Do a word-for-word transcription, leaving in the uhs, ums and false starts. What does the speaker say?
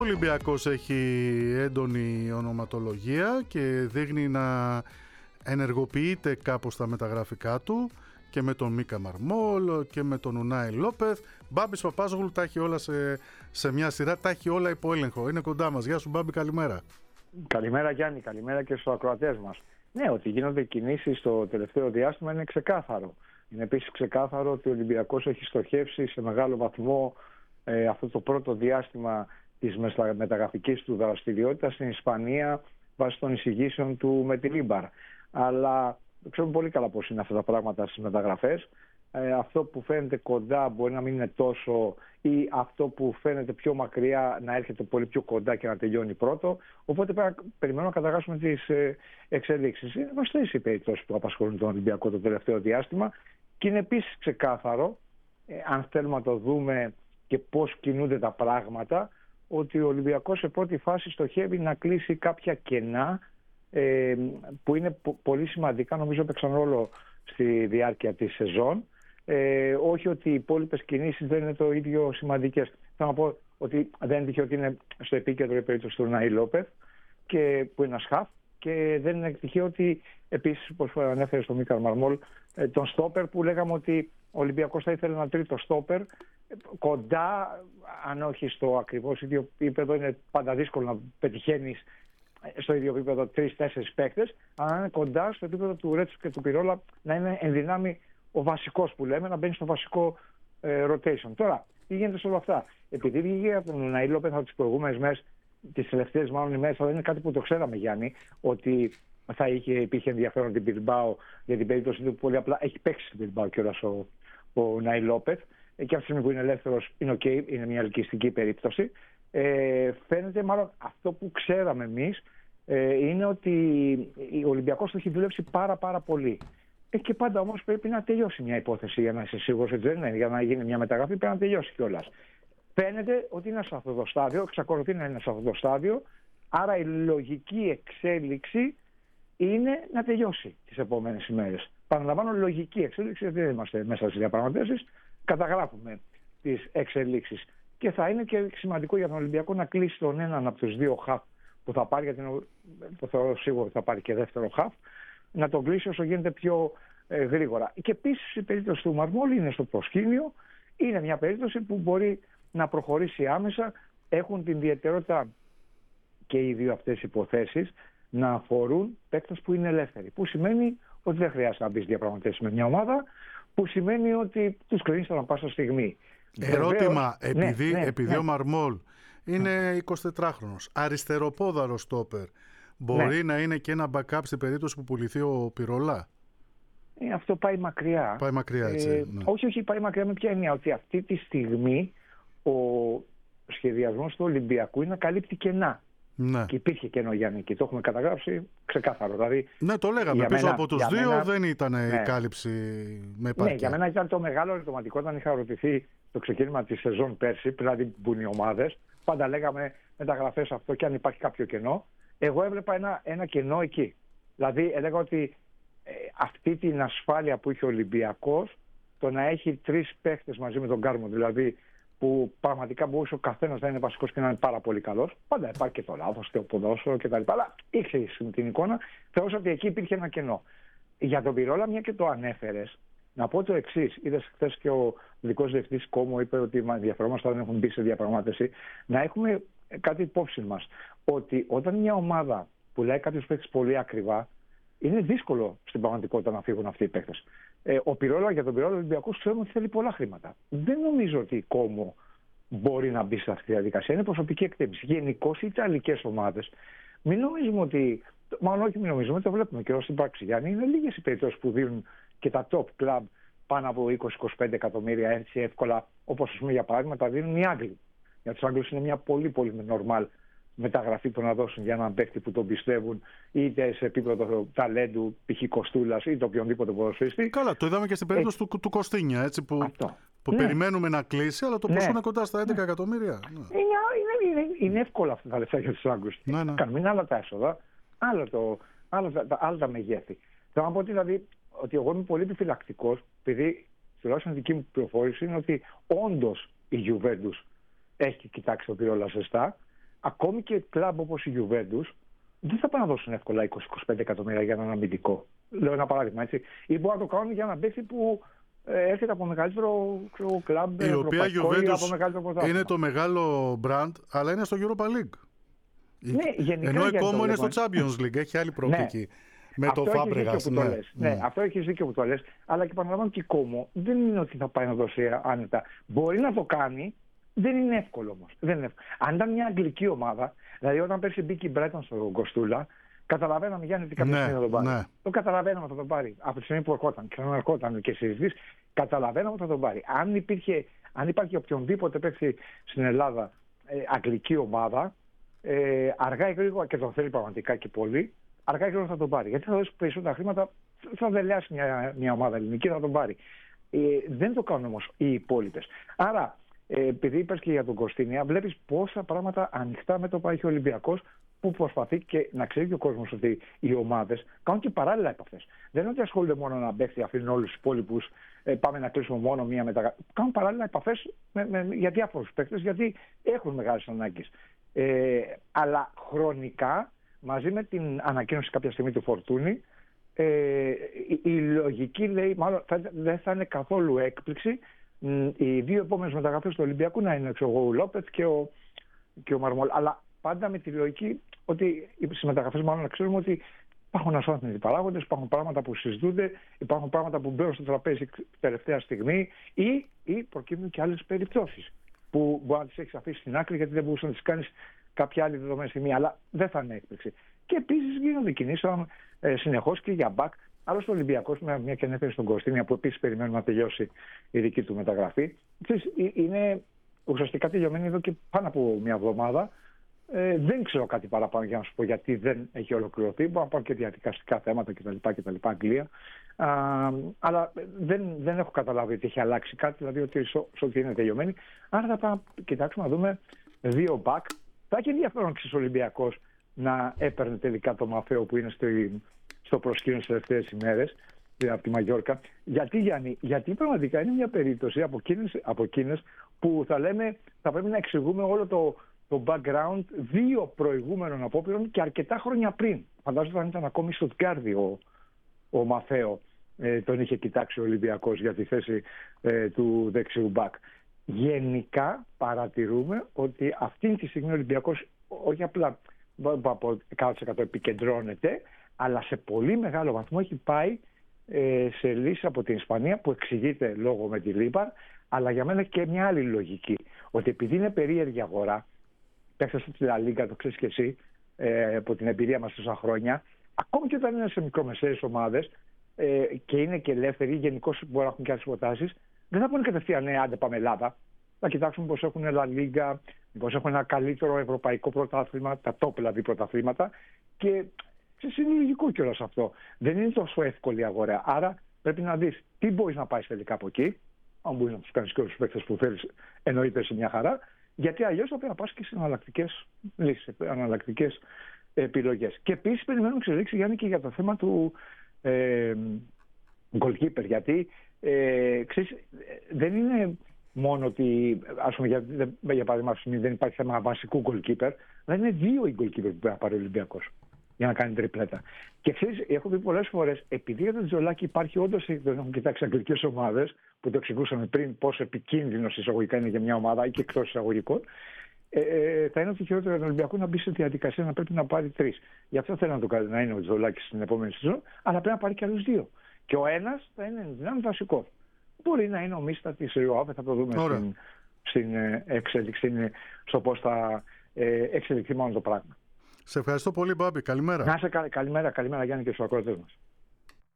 Ο Ολυμπιακός έχει έντονη ονοματολογία και δείχνει να ενεργοποιείται κάπως τα μεταγραφικά του και με τον Μίκα Μαρμόλ και με τον Ουνάι Λόπεθ. Μπάμπης Παπάζογλου τα έχει όλα σε, σε μια σειρά, τα έχει όλα υπό έλεγχο. Είναι κοντά μας. Γεια σου Μπάμπη, καλημέρα. Καλημέρα Γιάννη, καλημέρα και στους ακροατές μας. Ναι, ότι γίνονται κινήσεις στο τελευταίο διάστημα είναι ξεκάθαρο. Είναι επίσης ξεκάθαρο ότι ο Ολυμπιακός έχει στοχεύσει σε μεγάλο βαθμό ε, αυτό το πρώτο διάστημα της μεταγραφικής του δραστηριότητας στην Ισπανία βάσει των εισηγήσεων του με τη Λίμπαρ. Αλλά ξέρουμε πολύ καλά πώς είναι αυτά τα πράγματα στις μεταγραφές. Ε, αυτό που φαίνεται κοντά μπορεί να μην είναι τόσο, ή αυτό που φαίνεται πιο μακριά να έρχεται πολύ πιο κοντά και να τελειώνει πρώτο. Οπότε πρέπει να περιμένουμε να καταγράψουμε τις ε, εξελίξεις. Είναι γνωστές οι περιπτώσεις που απασχολούν τον Ολυμπιακό το τελευταίο διάστημα και είναι επίσης ξεκάθαρο, ε, αν θέλουμε να το δούμε και πώς κινούνται τα πράγματα, ότι ο Ολυμπιακός σε πρώτη φάση στοχεύει να κλείσει κάποια κενά ε, που είναι πολύ σημαντικά, νομίζω παίξαν ρόλο στη διάρκεια της σεζόν. Ε, όχι ότι οι υπόλοιπες κινήσεις δεν είναι το ίδιο σημαντικές. Θέλω να πω ότι δεν είναι τυχαίο ότι είναι στο επίκεντρο η περίπτωση του Ουνάι Λόπεθ, και που είναι ένα σχαφ, και δεν είναι τυχαίο ότι επίσης, όπως ανέφερε στο Μίκα Μαρμόλ, τον στόπερ που λέγαμε ότι ο Ολυμπιακός θα ήθελε ένα τρίτο στόπερ κοντά, αν όχι στο ακριβώς ίδιο επίπεδο. Είναι πάντα δύσκολο να πετυχαίνεις στο ίδιο επίπεδο τρεις-τέσσερις παίκτες, αλλά να είναι κοντά στο επίπεδο του Ρέτσου και του Πυρόλα, να είναι εν δυνάμει ο βασικός που λέμε, να μπαίνει στο βασικό ε, rotation. Τώρα, τι γίνεται σε όλα αυτά? Επειδή βγήκε από τον Ουνάι Λόπεθ από τις προηγούμενες μέρες, τις τελευταίες μάλλον ημέρες, αλλά είναι κάτι που το ξέραμε, Γιάννη, ότι θα είχε, υπήρχε ενδιαφέρον την Μπιλμπάο για την περίπτωση του. Πολύ απλά έχει παίξει στην Μπιλμπάο κιόλας ο, ο Ουνάι Λόπεθ, και αυτή τη στιγμή που είναι ελεύθερος είναι ok, είναι μια ελκυστική περίπτωση. Ε, φαίνεται, μάλλον αυτό που ξέραμε εμείς, ε, είναι ότι ο Ολυμπιακός το έχει δουλέψει πάρα πάρα πολύ. Ε, και πάντα όμως πρέπει να τελειώσει μια υπόθεση για να είσαι σίγουρος, έτσι δεν είναι? Για να γίνει μια μεταγραφή πρέπει να τελειώσει κιόλας. Φαίνεται ότι είναι σε αυτό το στάδιο, εξακολουθεί να είναι σε αυτό το στάδιο, άρα η λογική εξέλιξη είναι να τελειώσει τις επόμενες ημέρες. Παραλαμβάνω, λογική εξέλιξη, γιατί δεν είμαστε μέσα στις διαπραγματεύσεις, καταγράφουμε τις εξελίξεις. Και θα είναι και σημαντικό για τον Ολυμπιακό να κλείσει τον έναν από τους δύο χαφ που θα πάρει, γιατί το θεωρώ σίγουρο ότι θα πάρει και δεύτερο χαφ, να τον κλείσει όσο γίνεται πιο ε, γρήγορα. Και επίσης η περίπτωση του Μαρμόλ είναι στο προσκήνιο, είναι μια περίπτωση που μπορεί να προχωρήσει άμεσα. Έχουν την ιδιαιτερότητα και οι δύο αυτές υποθέσεις να αφορούν παίκτες που είναι ελεύθεροι. Που σημαίνει ότι δεν χρειάζεται να μπει διαπραγματεύσεις με μια ομάδα, που σημαίνει ότι τους κλείνεις ανά πάσα στιγμή. Ερώτημα, Βεβαίως, επειδή, ναι, ναι, επειδή ναι. ο Μαρμόλ είναι εικοσιτετράχρονος, αριστεροπόδαρο στόπερ, μπορεί Ναι. να είναι και ένα backup στην περίπτωση που πουληθεί ο Πυρόλα? Ε, αυτό πάει μακριά. Πάει μακριά, έτσι. Ε, ναι. Όχι, όχι, πάει μακριά με ποια έννοια? Ότι αυτή τη στιγμή ο σχεδιασμός του Ολυμπιακού είναι να καλύπτει κενά. Ναι. Και υπήρχε κενό, Γιάννη, και το έχουμε καταγράψει ξεκάθαρο. Δηλαδή, ναι, το λέγαμε. Πίσω μένα, από τους δύο μένα, δεν ήταν ναι. η κάλυψη με επάρκεια. Ναι, για μένα ήταν το μεγάλο ερωτηματικό όταν είχα ρωτηθεί το ξεκίνημα της σεζόν πέρσι, δηλαδή που μπουν οι ομάδες. Πάντα λέγαμε μεταγραφές αυτό και αν υπάρχει κάποιο κενό. Εγώ έβλεπα ένα, ένα κενό εκεί. Δηλαδή έλεγα ότι ε, αυτή την ασφάλεια που είχε ο Ολυμπιακός, το να έχει τρεις παίχτες μαζί με τον Κάρμο, δηλαδή που πραγματικά μπορούσε ο καθένας να είναι βασικός και να είναι πάρα πολύ καλός. Πάντα υπάρχει και το λάθος και το ποδόσφαιρο κτλ. Αλλά ήξερε την εικόνα, θεώρησα ότι εκεί υπήρχε ένα κενό. Για τον Πυρόλα, μια και το ανέφερες, να πω το εξής. Είδες χθες και ο δικός διευθυντής Κόμο είπε ότι ενδιαφερόμαστε όταν έχουν μπει σε διαπραγμάτευση. Να έχουμε κάτι υπόψη μας. Ότι όταν μια ομάδα πουλάει κάποιους παίκτες πολύ ακριβά, είναι δύσκολο στην πραγματικότητα να φύγουν αυτοί οι παίκτες. Ε, ο Πυρόλα, για τον Πυρόλα, ο Ολυμπιακός ξέρουμε ότι θέλει πολλά χρήματα. Δεν νομίζω ότι η Κόμο μπορεί να μπει σε αυτή τη διαδικασία. Είναι προσωπική εκτίμηση. Γενικώς οι ιταλικές ομάδες, μην νομίζουμε ότι. Μάλλον όχι, μην νομίζουμε, το βλέπουμε και εδώ στην πράξη, Γιάννη. Είναι λίγες οι περιπτώσεις που δίνουν και τα top club πάνω από είκοσι με είκοσι πέντε εκατομμύρια έτσι εύκολα, όπως ας πούμε για παράδειγμα τα δίνουν οι Άγγλοι. Για τους Άγγλους είναι μια πολύ πολύ normal μεταγραφή που να δώσουν για έναν παίκτη που τον πιστεύουν, είτε σε επίπεδο ταλέντου, π.χ. Κοστούλας, είτε οποιονδήποτε ποδοσφαιριστή. Καλά, το είδαμε και στην περίπτωση ε, του, του Κωστίνια, έτσι, που, που ναι. περιμένουμε να κλείσει, αλλά το ποσό ναι. είναι κοντά στα έντεκα ναι. εκατομμύρια. Ναι. Είναι, είναι, είναι, είναι εύκολα αυτά τα λεφτά για τους Άγγλους. Ναι, ναι. Κάνουμε άλλα τα έσοδα, άλλα, το, άλλα, τα, άλλα τα μεγέθη. Θέλω να πω δηλαδή ότι εγώ είμαι πολύ επιφυλακτικός, επειδή τουλάχιστον η δική μου πληροφόρηση είναι ότι όντως η Juventus έχει κοιτάξει το Πυρόλα ζεστά. ακόμη και κλαμπ όπως η Juventus δεν θα πάνε να δώσουν εύκολα είκοσι με είκοσι πέντε εκατομμύρια για έναν αμυντικό. Λέω ένα παράδειγμα, έτσι. Ή μπορεί να το κάνουν για έναν παίκτη που ε, έρχεται από μεγαλύτερο ξέρω, κλαμπ, η οποία Juventus είναι το μεγάλο brand, αλλά είναι στο Europa League. Ναι, γενικά, ενώ η Como είναι στο Champions League, έχει άλλη προοπτική. Ναι. Με αυτό το Fabregas. Ναι. Ναι. ναι, αυτό έχει δίκιο που το λες. Αλλά και επαναλαμβάνω και η Como δεν είναι ότι θα πάει να δώσει άνετα. Μπορεί να το κάνει, δεν είναι εύκολο όμως. Δεν είναι εύκολο. Αν ήταν μια αγγλική ομάδα, δηλαδή όταν πέρσι μπήκε η Brighton στο Κοστούλα, καταλαβαίναμε Γιάννη ότι κάποια στιγμή θα τον πάρει. Ναι. Το καταλαβαίναμε ότι θα τον πάρει. Από τη στιγμή που ερχόταν, ξαναερχόταν και συζητήσει, καταλαβαίναμε ότι θα τον πάρει. Αν, υπήρχε, αν υπάρχει οποιονδήποτε παίξει στην Ελλάδα ε, αγγλική ομάδα, ε, αργά ή γρήγορα και τον θέλει πραγματικά και πολύ, αργά ή γρήγορα θα τον πάρει. Γιατί θα δώσει περισσότερα χρήματα, θα δελεάσει μια, μια ομάδα ελληνική, θα τον πάρει. Ε, δεν το κάνουν όμως οι υπόλοιπες. Άρα, ε, επειδή είπες και για τον Κωστίνια, βλέπεις πόσα πράγματα ανοιχτά μέτωπα έχει ο Ολυμπιακός, που προσπαθεί και να ξέρει και ο κόσμος ότι οι ομάδες κάνουν και παράλληλα επαφές. Δεν είναι ότι ασχολούνται μόνο να μπέχει, αφήνουν όλους τους υπόλοιπους, ε, πάμε να κλείσουμε μόνο μία μεταγραφή. Κάνουν παράλληλα επαφές με, με, για διάφορους παίκτες, γιατί έχουν μεγάλες ανάγκες. Ε, αλλά χρονικά, μαζί με την ανακοίνωση κάποια στιγμή του Φορτούνη, ε, η, η λογική λέει, μάλλον θα, δεν θα είναι καθόλου έκπληξη οι δύο επόμενες μεταγραφές του Ολυμπιακού να είναι ο Λόπετ και ο, και ο Μαρμόλ. Αλλά πάντα με τη λογική ότι στις μεταγραφές μάλλον να ξέρουμε ότι υπάρχουν ασφάλιστοι παράγοντες, υπάρχουν πράγματα που συζητούνται, υπάρχουν πράγματα που μπαίνουν στο τραπέζι τελευταία στιγμή ή, ή προκύπτουν και άλλες περιπτώσεις που μπορεί να τις έχεις αφήσει στην άκρη γιατί δεν μπορούσε να τις κάνεις κάποια άλλη δεδομένη στιγμή, αλλά δεν θα είναι έκπληξη. Και επίσης γίνονται κινήσεις ε, συνεχώς και για μπακ. Άλλωστε ο Ολυμπιακός, με μια και ανέφερε στον Κωστίνια, που επίσης περιμένουμε να τελειώσει η δική του μεταγραφή, είναι ουσιαστικά τελειωμένη εδώ και πάνω από μια εβδομάδα. Ε, δεν ξέρω κάτι παραπάνω για να σου πω γιατί δεν έχει ολοκληρωθεί. Μπορεί να υπάρχουν και διαδικαστικά θέματα κτλ. κτλ Αγγλία. Α, αλλά δεν, δεν έχω καταλάβει ότι έχει αλλάξει κάτι, δηλαδή ότι ό,τι είναι τελειωμένη. Άρα θα πάμε να κοιτάξουμε να δούμε δύο μπακ. Θα έχει ενδιαφέρον ο Ολυμπιακός να έπαιρνε τελικά το Μαφαίο που είναι στο, στο προσκήνιο στις τελευταίες ημέρες από τη Μαγιόρκα. Γιατί, Γιάννη, γιατί πραγματικά είναι μια περίπτωση από εκείνες, από εκείνες που θα λέμε θα πρέπει να εξηγούμε όλο το. το background δύο προηγούμενων απόπειρων και αρκετά χρόνια πριν. Φαντάζομαι αν ήταν ακόμη στο Τγκάρδι ο, ο Μαθαίο, ε, τον είχε κοιτάξει ο Ολυμπιακός για τη θέση ε, του δεξιού μπακ. Γενικά παρατηρούμε ότι αυτή τη στιγμή ο Ολυμπιακός όχι απλά από εκατό τοις εκατό επικεντρώνεται, αλλά σε πολύ μεγάλο βαθμό έχει πάει ε, σε λύση από την Ισπανία που εξηγείται λόγω με τη Λίμπαρ, αλλά για μένα και μια άλλη λογική. Ότι επειδή είναι περίεργη αγορά, παίξατε στη Λα Λίγκα, το ξέρεις και εσύ, ε, από την εμπειρία μας τόσα χρόνια, ακόμη και όταν είναι σε μικρομεσαίες ομάδες ε, και είναι και ελεύθεροι, γενικώς μπορεί να έχουν και άλλες προτάσεις, δεν θα πούνε κατευθείαν ναι, άντε πάμε Ελλάδα. Θα κοιτάξουμε πώς έχουν Λα Λίγκα, πώς έχουν ένα καλύτερο ευρωπαϊκό πρωτάθλημα, τα top δηλαδή πρωταθλήματα. Και είναι λογικό κιόλας αυτό. Δεν είναι τόσο εύκολη αγορά. Άρα πρέπει να δεις τι μπορείς να πάει τελικά από εκεί, αν μπορείς να τους κάνεις και όλους τους παίκτες που θέλεις, εννοείται σε μια χαρά. Γιατί αλλιώς θα πρέπει να πας και σε εναλλακτικές λύσεις, εναλλακτικές επιλογές. Και επίσης περιμένουμε εξελίξει, Γιάννη, και για το θέμα του ε, goalkeeper. Γιατί ε, ξέρεις, δεν είναι μόνο ότι, ας πούμε, για, για παράδειγμα, δεν υπάρχει θέμα βασικού goalkeeper, αλλά είναι δύο οι goalkeeper που πρέπει να πάρει ο Ολυμπιακός για να κάνει τριπλέτα. Και ξέρεις, έχω πει πολλές φορές, επειδή για τον Τζολάκη υπάρχει όντως, δεν έχουν κοιτάξει αγγλικές ομάδες, που το εξηγούσαμε πριν πόσο επικίνδυνος εισαγωγικά είναι για μια ομάδα ή και εκτός εισαγωγικών, ε, θα είναι ότι χειρότερο για τον Ολυμπιακό να μπει σε διαδικασία να πρέπει να πάρει τρεις. Γι' αυτό θέλω να το κάνει να είναι ο Τζολάκης στην επόμενη σεζόν, αλλά πρέπει να πάρει και άλλους δύο. Και ο ένας θα είναι δυνάμει βασικό. Μπορεί να είναι ο Μίστα της ΕΟΑΒ, θα το δούμε στην, στην εξέλιξη, στο πώς θα ε, εξελιχθεί μόνο το πράγμα. Σε ευχαριστώ πολύ, Μπάμπη. Καλημέρα. Να είσαι καλημέρα, καλημέρα Γιάννη και στους ακροατές μας.